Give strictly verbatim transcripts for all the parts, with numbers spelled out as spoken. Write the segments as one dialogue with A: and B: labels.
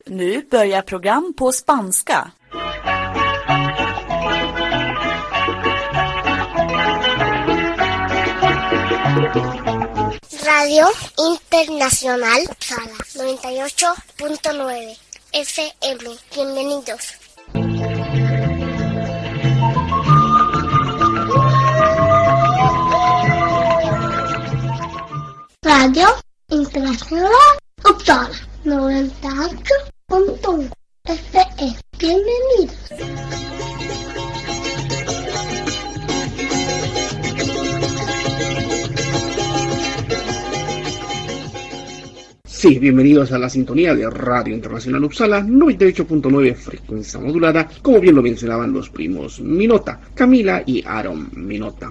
A: Nu börjar program på spanska.
B: Radio Internacional Uppsala noventa y ocho punto nueve F M. Bienvenidos. Radio Internacional Uppsala noventa y ocho punto uno F M. Bienvenidos.
C: Sí, bienvenidos a la sintonía de Radio Internacional Uppsala noventa y ocho punto nueve frecuencia modulada, como bien lo mencionaban los primos Minota, Camila y Aaron Minota.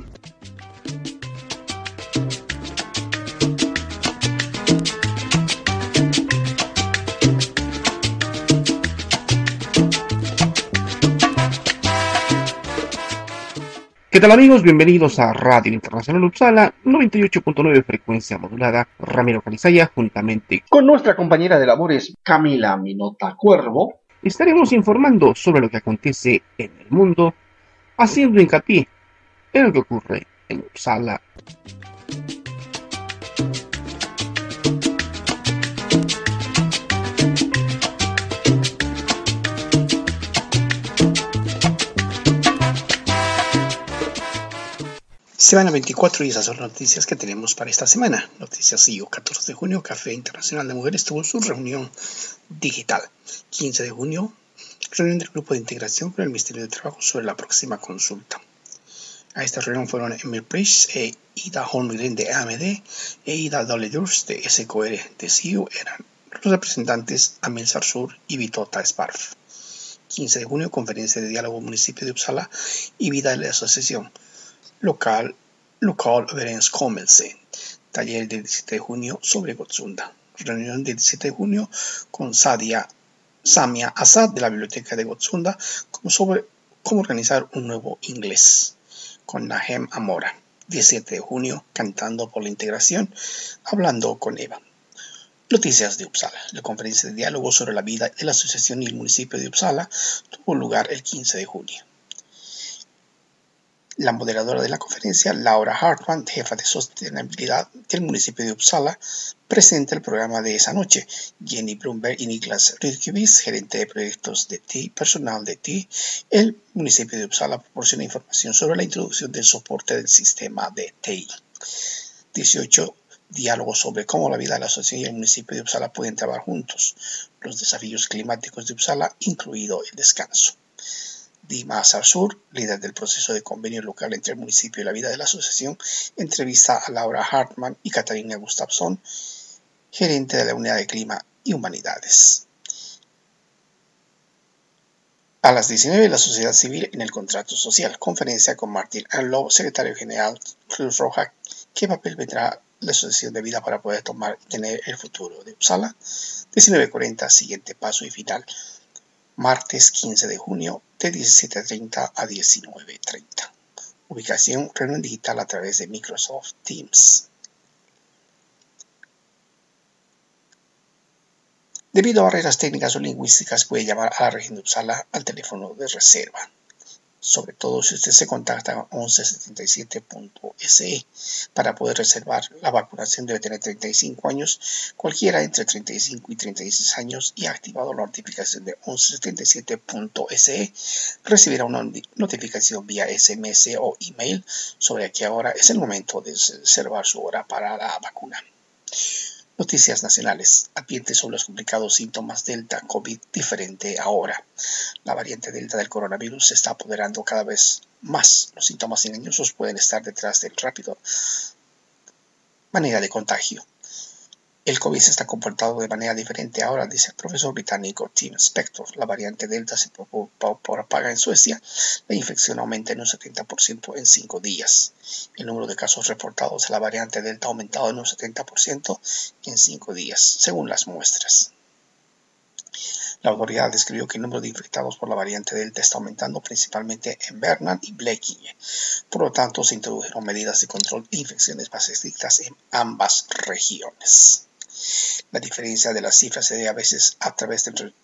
C: ¿Qué tal amigos? Bienvenidos a Radio Internacional Uppsala noventa y ocho punto nueve frecuencia modulada. Ramiro Calizaya, juntamente con nuestra compañera de labores Camila Minota Cuervo, estaremos informando sobre lo que acontece en el mundo, haciendo hincapié en lo que ocurre en Uppsala. Se van a veinticuatro y esas son las noticias que tenemos para esta semana. Noticias I O, catorce de junio, Café Internacional de Mujeres tuvo su reunión digital. quince de junio, reunión del Grupo de Integración con el Ministerio de Trabajo sobre la próxima consulta. A esta reunión fueron Emil Price e Ida Holmgren de A M D e Ida Dale-Durs de S K R de C I O. Eran los representantes Amil Sarsur y Vitota Sparf. quince de junio, conferencia de diálogo municipio de Uppsala y vida de la asociación. Local, local överenskommelse. Taller del diecisiete de junio sobre Gottsunda. Reunión del diecisiete de junio con Sadia, Samia Assad de la Biblioteca de Gottsunda como sobre cómo organizar un nuevo inglés. Con Nahem Amora. diecisiete de junio, cantando por la integración, hablando con Eva. Noticias de Uppsala. La conferencia de diálogo sobre la vida de la asociación y el municipio de Uppsala tuvo lugar el quince de junio. La moderadora de la conferencia, Laura Hartman, jefa de sostenibilidad del municipio de Uppsala, presenta el programa de esa noche. Jenny Blomberg y Niklas Rydkvist, gerente de proyectos de T I, personal de T I, el municipio de Uppsala proporciona información sobre la introducción del soporte del sistema de T I. dieciocho. Diálogo sobre cómo la vida de la asociación y el municipio de Uppsala pueden trabajar juntos. Los desafíos climáticos de Uppsala, incluido el descanso. Dima Sarsur, líder del proceso de convenio local entre el municipio y la vida de la asociación, entrevista a Laura Hartman y Katarina Gustafsson, gerente de la Unidad de Clima y Humanidades. A las diecinueve, la sociedad civil en el contrato social. Conferencia con Martin Anlow, secretario general Cruz Roja. ¿Qué papel vendrá la asociación de vida para poder tomar y tener el futuro de Uppsala? diecinueve cuarenta, siguiente paso y final. Martes quince de junio de diecisiete treinta a diecinueve treinta. Ubicación, reunión digital a través de Microsoft Teams. Debido a barreras técnicas o lingüísticas, puede llamar a la región de Uppsala al teléfono de reserva. Sobre todo si usted se contacta a once setenta y siete punto S E. Para poder reservar la vacunación debe tener treinta y cinco años, cualquiera entre treinta y cinco y treinta y seis años y ha activado la notificación de once setenta y siete punto S E. Recibirá una notificación vía S M S o email sobre que ahora es el momento de reservar su hora para la vacuna. Noticias nacionales. Advierte sobre los complicados síntomas Delta COVID diferente ahora. La variante Delta del coronavirus se está apoderando cada vez más. Los síntomas engañosos pueden estar detrás del rápido manera de contagio. El COVID se está comportando de manera diferente ahora, dice el profesor británico Tim Spector. La variante Delta se propaga en Suecia. La infección aumenta en un setenta por ciento en cinco días. El número de casos reportados de la variante Delta ha aumentado en un setenta por ciento en cinco días, según las muestras. La autoridad describió que el número de infectados por la variante Delta está aumentando principalmente en Värmland y Blekinge. Por lo tanto, se introdujeron medidas de control de infecciones más estrictas en ambas regiones. La diferencia de las cifras se debe a veces a través del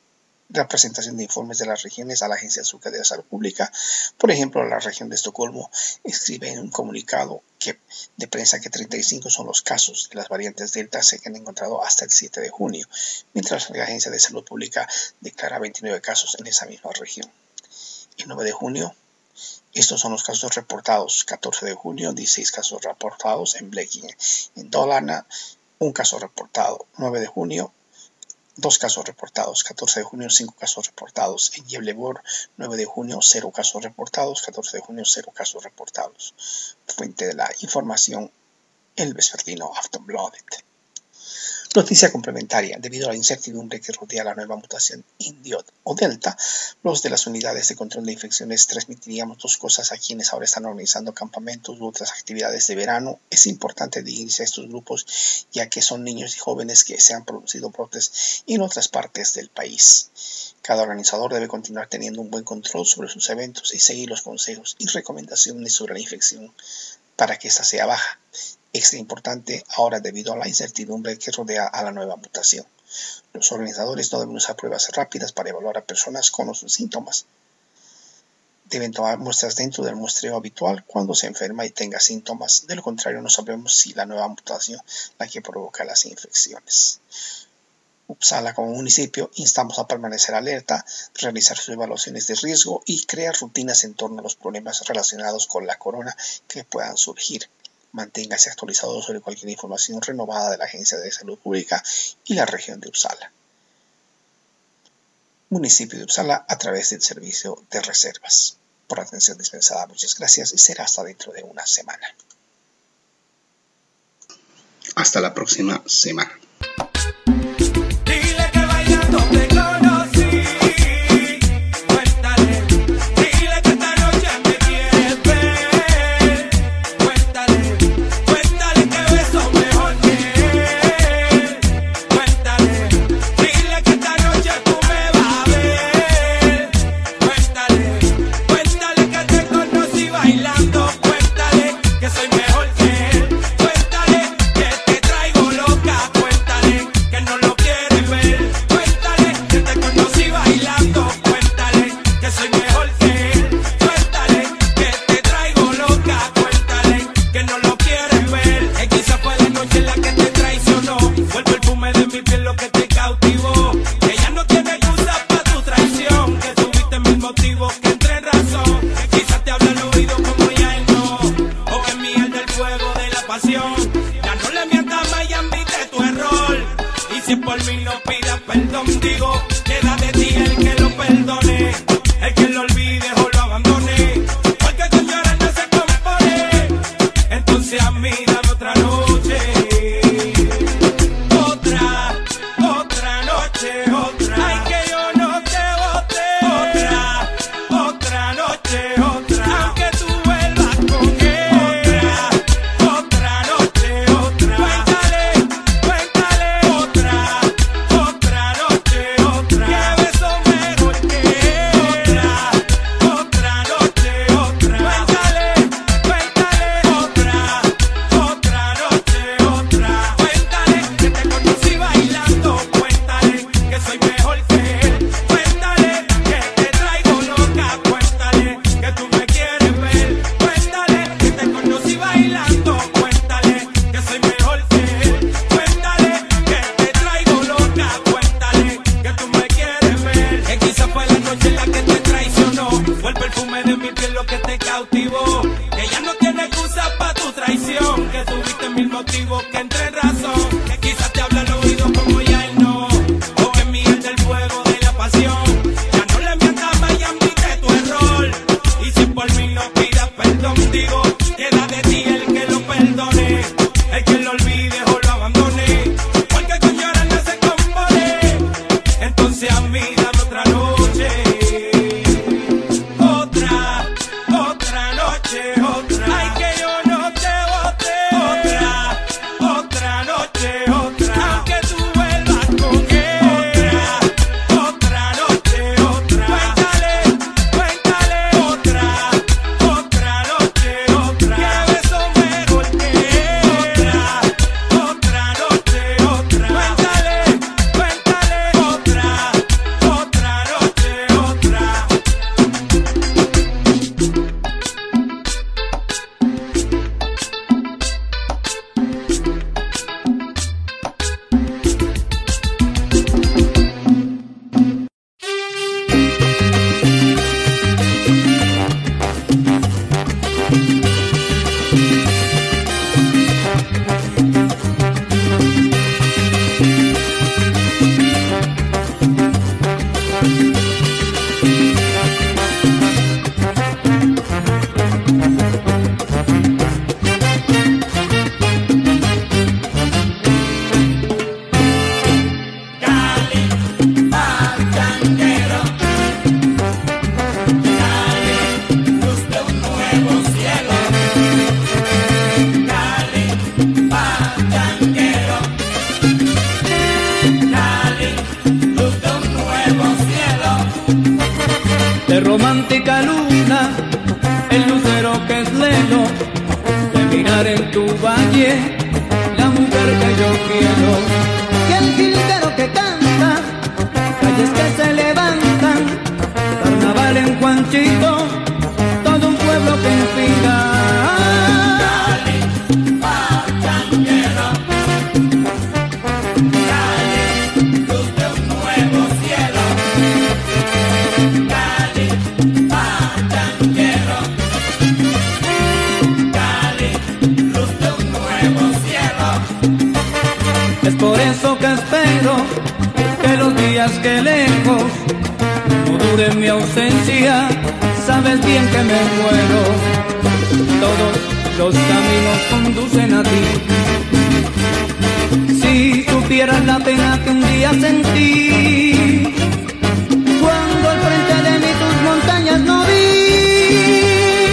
C: la presentación de informes de las regiones a la Agencia Sueca de Salud Pública. Por ejemplo, la región de Estocolmo escribe en un comunicado que, de prensa que treinta y cinco son los casos de las variantes Delta se han encontrado hasta el siete de junio, mientras la Agencia de Salud Pública declara veintinueve casos en esa misma región. El nueve de junio, estos son los casos reportados. catorce de junio, dieciséis casos reportados en Blekinge. En Dalarna, un caso reportado. nueve de junio, dos casos reportados. catorce de junio, cinco casos reportados. En Gävleborg, nueve de junio, cero casos reportados. catorce de junio, cero casos reportados. Fuente de la información, el vespertino Aftonbladet. Noticia complementaria. Debido a la incertidumbre que rodea la nueva mutación Indio o Delta, los de las unidades de control de infecciones transmitiríamos dos cosas a quienes ahora están organizando campamentos u otras actividades de verano. Es importante dirigirse a estos grupos, ya que son niños y jóvenes que se han producido brotes en otras partes del país. Cada organizador debe continuar teniendo un buen control sobre sus eventos y seguir los consejos y recomendaciones sobre la infección para que ésta sea baja. Extra importante ahora debido a la incertidumbre que rodea a la nueva mutación. Los organizadores no deben usar pruebas rápidas para evaluar a personas con los síntomas. Deben tomar muestras dentro del muestreo habitual cuando se enferma y tenga síntomas. De lo contrario, no sabemos si la nueva mutación es la que provoca las infecciones. Uppsala como municipio instamos a permanecer alerta, realizar sus evaluaciones de riesgo y crear rutinas en torno a los problemas relacionados con la corona que puedan surgir. Manténgase actualizado sobre cualquier información renovada de la Agencia de Salud Pública y la región de Uppsala. Municipio de Uppsala a través del servicio de reservas. Por atención dispensada, muchas gracias y será hasta dentro de una semana. Hasta la próxima semana.
D: romántica luna, el lucero que es lelo de mirar en tu valle, la mujer que yo quiero. Y el jilguero que canta, calles que se levantan, carnaval en Juanchito, todo un pueblo que inspira. Por eso que espero que los días que lejos no duren mi ausencia, sabes bien que me muero. Todos los caminos conducen a ti. Si supieras la pena que un día sentí, cuando al frente de mí tus montañas no vi.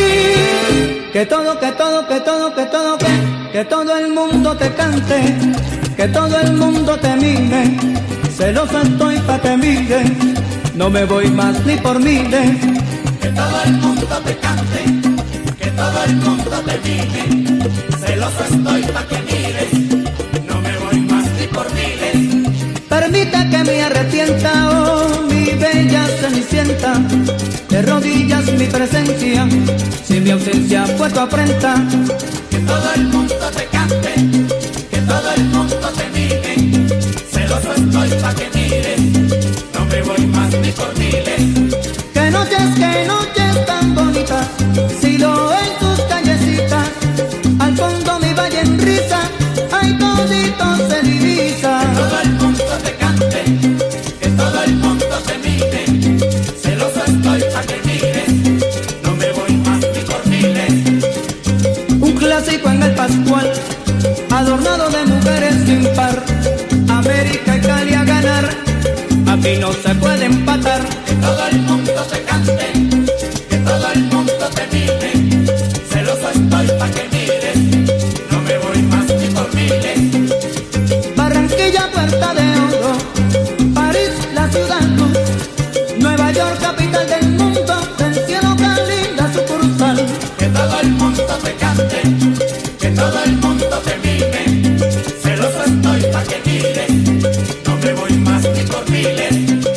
D: Que todo, que todo, que todo, que todo, que, que todo el mundo te cante, que todo el mundo te mire, celoso estoy pa' que mires, no me voy más ni por miles.
E: Que todo el mundo te cante, que todo el mundo te mire, celoso estoy pa' que mires, no me voy más ni por miles.
D: Permita que me arrepienta, oh mi bella cenicienta, de rodillas mi presencia, si mi ausencia fue tu afrenta.
E: Que todo el mundo te cante, todo el mundo te mire, celoso estoy pa' que mires, no me voy más ni por miles.
D: Que noches, que noches tan bonitas, si lo en tus callecitas, al fondo mi valle en risa, ay todito se divisa.
E: Que todo el mundo te cante, que todo el mundo te mire, celoso estoy pa' que mires, no me voy más ni por miles.
D: Un clásico en el Pascual, adornado de mujeres sin par, América y Cali a ganar, aquí no se puede empatar.
E: Que todo el mundo te cante, que todo el mundo te mire, celoso estoy pa' que mires, no me voy más ni por miles.
D: Barranquilla, Puerta de Oro, París, la ciudad luz, Nueva York, capital del mundo, del cielo Cali, la sucursal.
E: Que todo el mundo te cante, que todo el mundo te mire, celoso estoy pa' que mires, no me voy más ni por miles.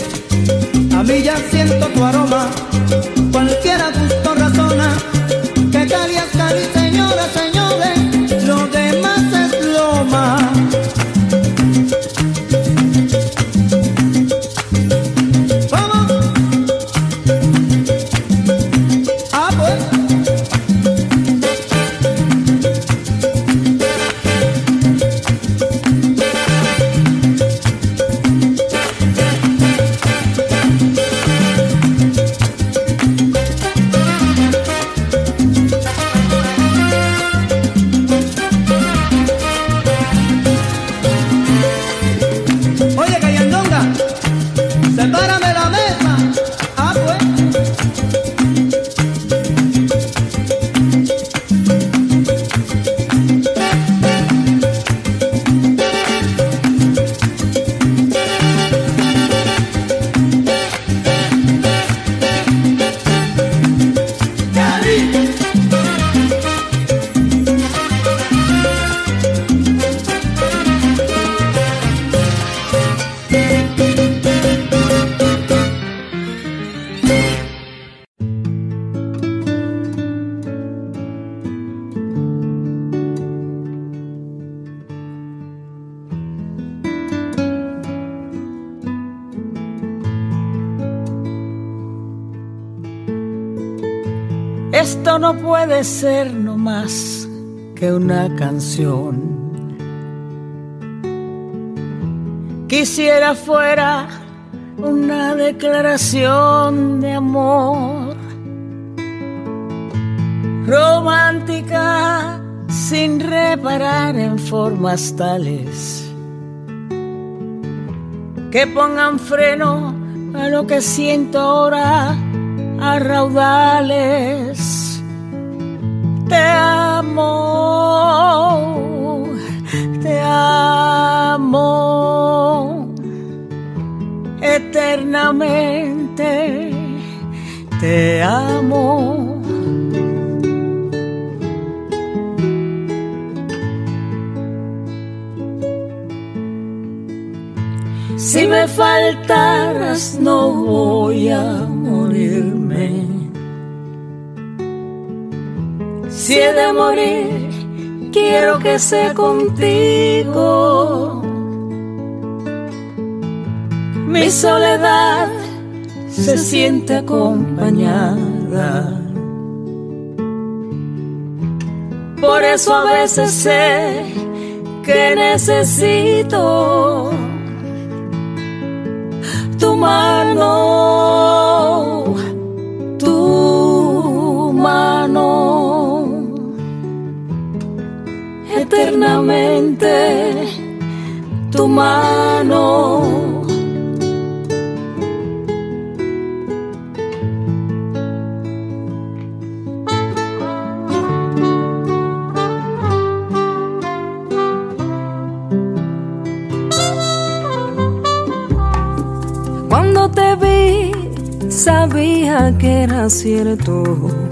D: A mí ya siento tu aroma, cualquiera gusto razona, que Cali es Cali, señoras, señores, lo demás es loma. ¿Cómo? Ah, pues. Sepárame la mesa. Ah, pues.
A: Esto no puede ser no más que una canción. Quisiera fuera una declaración de amor, romántica sin reparar en formas tales que pongan freno a lo que siento ahora a raudales. Te amo, te amo eternamente, te amo. Si me faltaras no voy a morirme. Si he de morir, quiero que sea contigo. Mi soledad se siente acompañada. Por eso a veces sé que necesito tu mano, tu mano, eternamente tu mano. Cuando te vi, sabía que era cierto.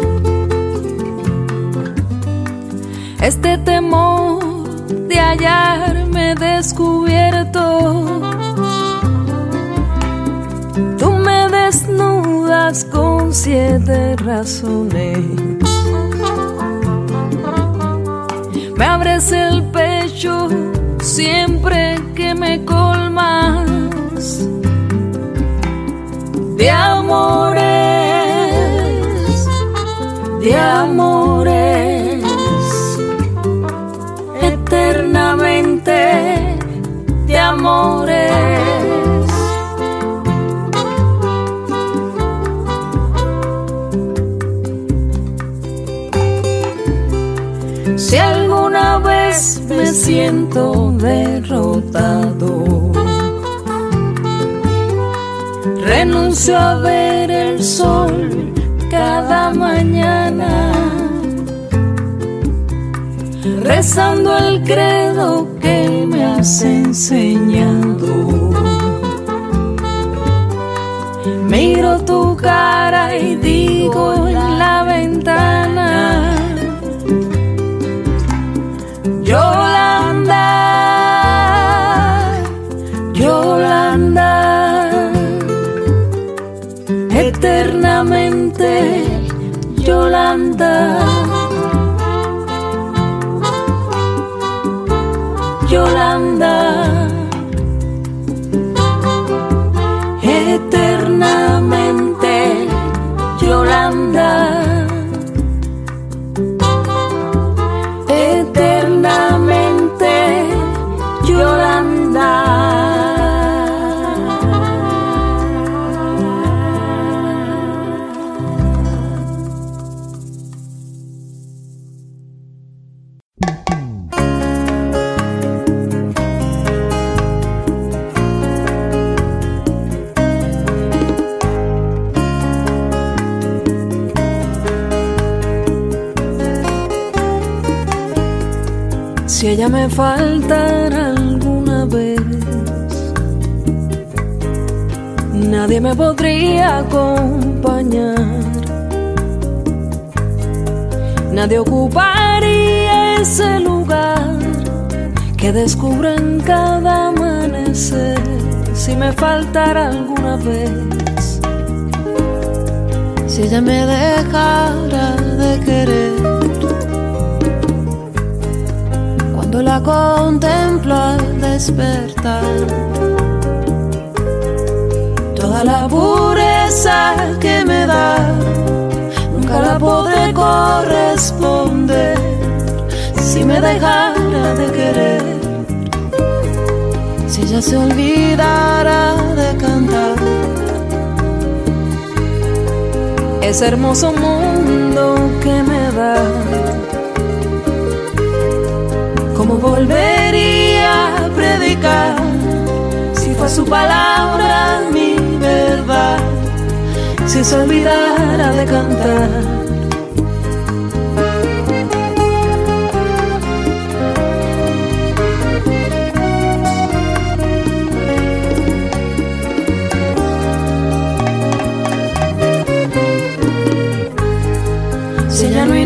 A: Este temor de hallarme descubierto. Tú me desnudas con siete razones. Me abres el pecho siempre que me colmas de amores, de amores, eternamente de amores. Si alguna vez me siento derrotado, renuncio a ver el sol cada mañana, rezando el credo que me has enseñado. Miro tu cara y digo en la ventana: Yolanda, Yolanda, eternamente Yolanda, Yolanda, eternamente Yolanda, eternamente Yolanda. Si ella me faltara alguna vez, nadie me podría acompañar, nadie ocuparía ese lugar que descubro en cada amanecer. Si me faltara alguna vez, si ella me dejara de querer, cuando la contemplo al despertar, toda la pureza que me da nunca la podré corresponder. Si me dejara de querer, si ella se olvidara de cantar, ese hermoso mundo que me da, ¿cómo volvería a predicar si fue su palabra mi verdad? Si se olvidara de cantar.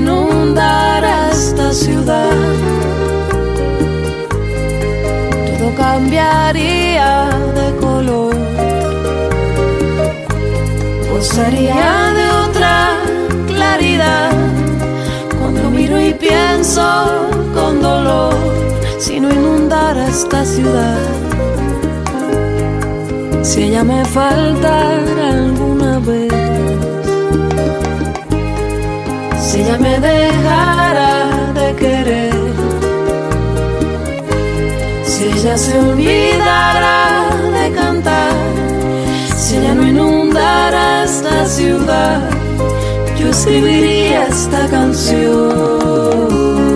A: inundara esta ciudad, todo cambiaría de color, gozaría de otra claridad. Cuando miro y pienso con dolor, si no inundara esta ciudad, si ella me faltara alguna vez, si ella me dejara de querer, si ella se olvidara de cantar, si ella no inundara esta ciudad, yo escribiría esta canción.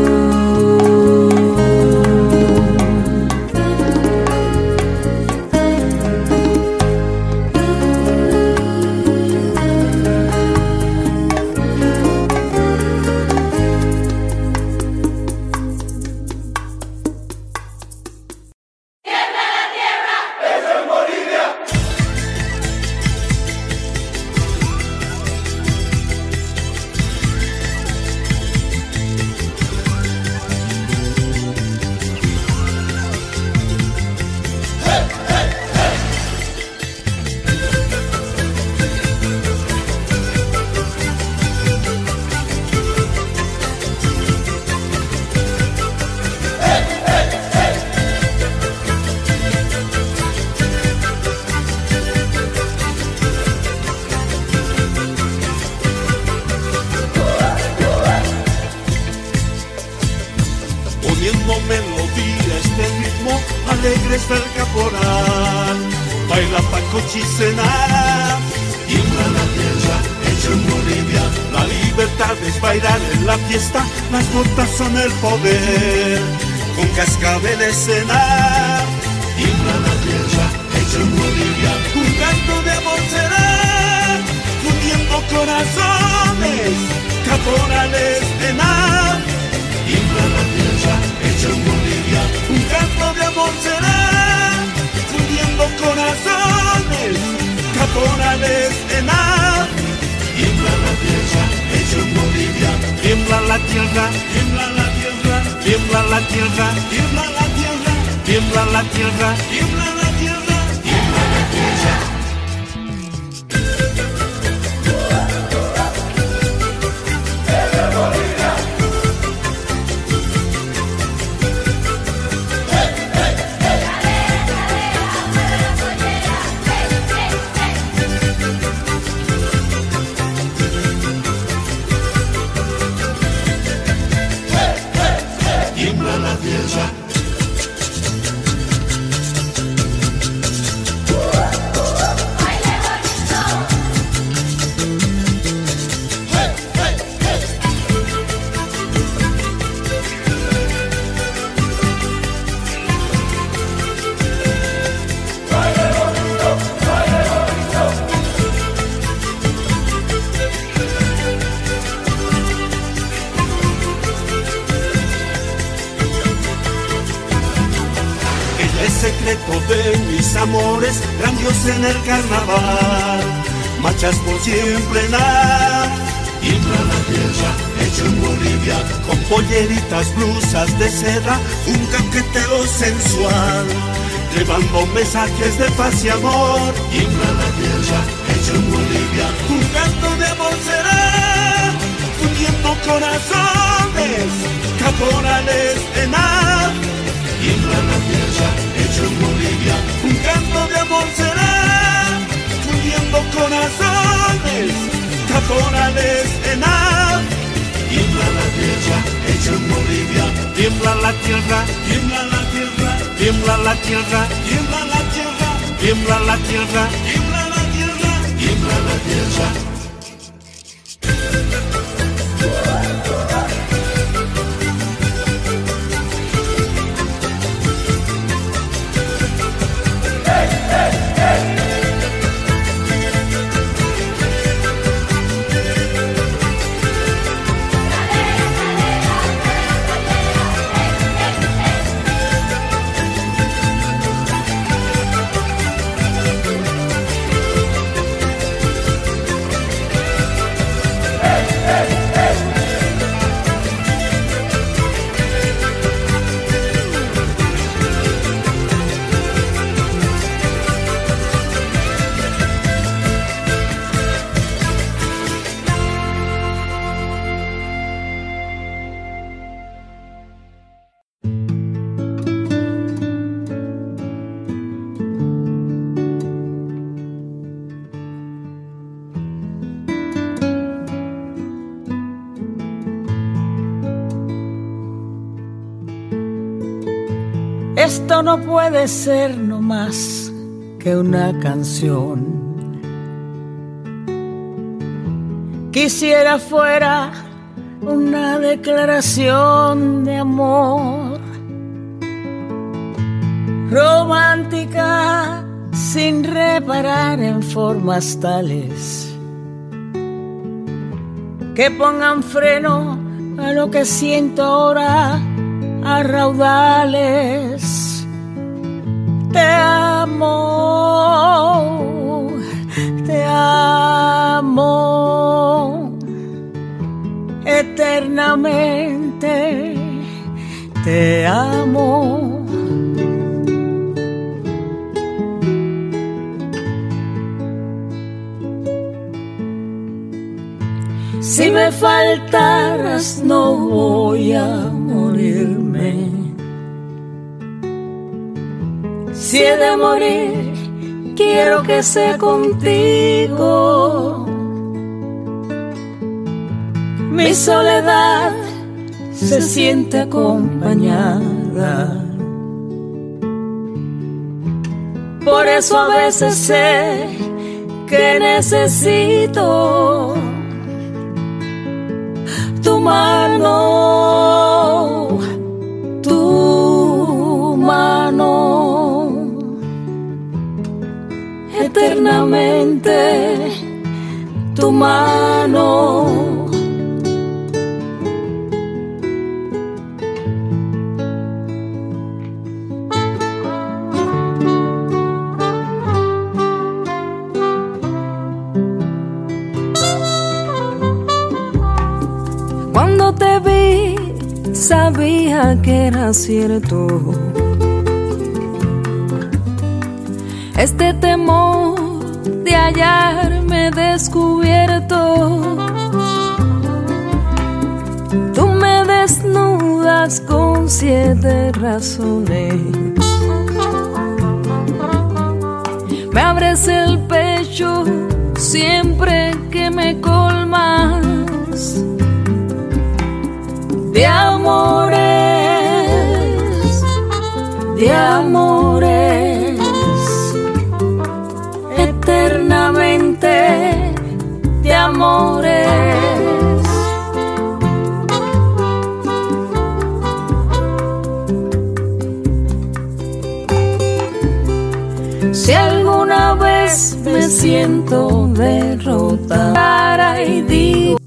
F: Las botas son el poder, con cascabel escena. Tiembla la tierra, hecho en Bolivia. Un canto de amor será, fundiendo corazones, caporales en ar. Tiembla la tierra, hecho en Bolivia. Un canto de amor será, fundiendo corazones, caporales en ar. Tiembla la tierra, hecho en Bolivia. Tiembla la tierra, tiembla la tierra, tiembla la tierra, tiembla la tierra, tiembla la tierra, tiembla la tierra, tiembla la tierra. De mis amores, grandiosos en el carnaval, marchas por siempre en la. Tiembla la tierra, hecho en Bolivia, con polleritas, blusas de seda, un caqueteo sensual, llevando mensajes de paz y amor. Tiembla la tierra, hecho en Bolivia, un canto de amor será, fundiendo corazones, caporales en ar. Tiembla la tierra, hecho en Bolivia, un canto de amor será, fundiendo corazones, caporales en ar. Tiembla la tierra, hecho en Bolivia. Tiembla la tierra, tiembla la tierra, tiembla la tierra, tiembla la tierra, tiembla la tierra, tiembla la tierra, tiembla la tierra.
A: Esto no puede ser no más que una canción. Quisiera fuera una declaración de amor, romántica sin reparar en formas tales que pongan freno a lo que siento ahora a raudales. Te amo, te amo eternamente, te amo. Si me faltaras no voy a morirme. Si he de morir, quiero que sea contigo. Mi soledad se siente acompañada. Por eso a veces sé que necesito tu mano, tu mano, eternamente tu mano.
G: Cuando te vi, sabía que era cierto. Este temor de hallarme descubierto. Tú me desnudas con siete razones. Me abres el pecho siempre que me colmas de amores, de amores, eternamente de amores. Si alguna vez me siento derrotada y digo